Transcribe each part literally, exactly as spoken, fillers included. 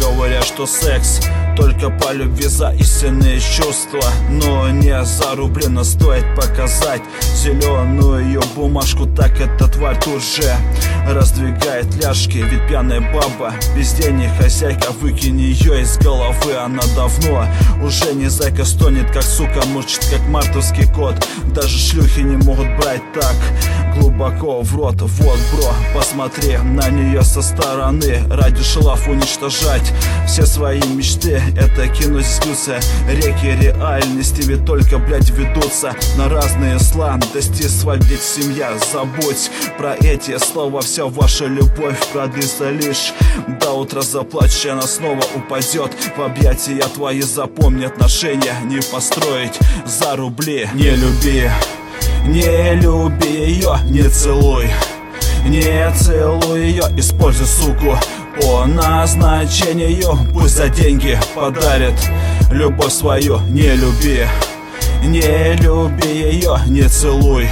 говорят, что секс только по любви за истинные чувства. Но не за рубли, но стоит показать зеленую ее бумажку, так эта тварь тут же раздвигает ляжки. Ведь пьяная баба без денег хозяйка, выкинь ее из головы. Она давно уже не зайка, стонет как сука, мурчит как мартовский кот. Даже шлюхи не могут брать так глубоко в рот. Вот, бро, посмотри на нее со стороны. Ради шелав уничтожать все свои мечты. Это кино сбился, реки реальности ведь только, блядь, ведутся на разные слова. Дости свадьбить семья, забудь про эти слова. Вся ваша любовь продлится лишь до утра. Заплачь, она снова упадет в объятия твои. Запомни, отношения не построить за рубли. Не люби, не люби ее, не целуй, не целуй ее, используй суку по назначению. Пусть за деньги подарит любовь свою. Не люби, не люби ее, не целуй,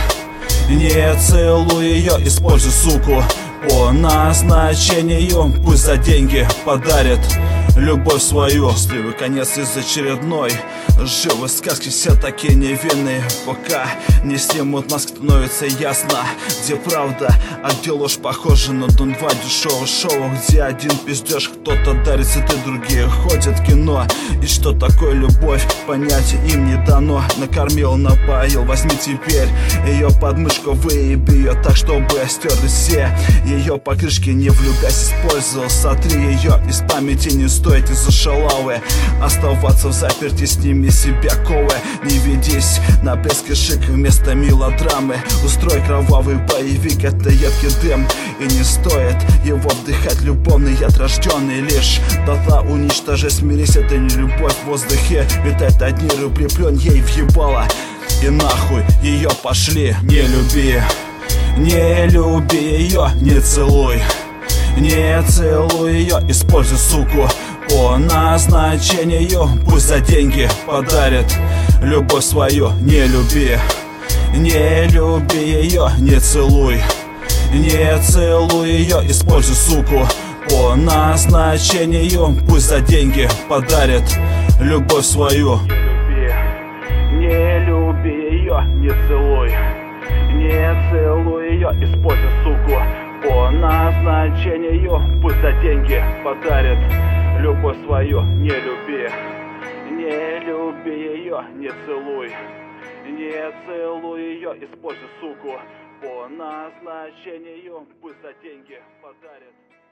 не целуй ее, используй суку по назначению. Пусть за деньги подарит любовь свою. Счастливый конец из очередной живой сказки. Все такие невинные, пока не снимут маск, становится ясно, где правда, а где ложь. Похоже на Дон два дешевого шоу, где один пиздешь, кто-то дарит цветы, другие ходят в кино. И что такое любовь, понять им не дано. Накормил, напоил, возьми теперь ее подмышку, выеби ее так, чтобы стерли все ее покрышки. Не влюбляйся, использовал, сотри ее из памяти. Не стоит из-за шалавы оставаться в заперти, сними себя ковы. Не ведись на блеск и шик вместо мелодрамы. Устрой кровавый боевик, это едкий дым, и не стоит его вдыхать. Любовный яд, рожденный лишь дотла уничтожи. Смирись, это не любовь в воздухе, витает одни рубли, плюнь ей въебало и нахуй ее пошли. Не люби, не люби ее, не целуй, не целуй ее, используй суку по назначению. Пусть за деньги подарит любовь свою. Не люби, не люби ее, не целуй, не целуй ее, используй суку по назначению. Пусть за деньги подарит любовь свою. Не люби ее, не целуй, не целуй ее, используй суку по назначению. Пусть за деньги подарит любовь свою. Не люби, не люби ее, не целуй, не целуй ее, используй суку по назначению. Пусть за деньги подарит.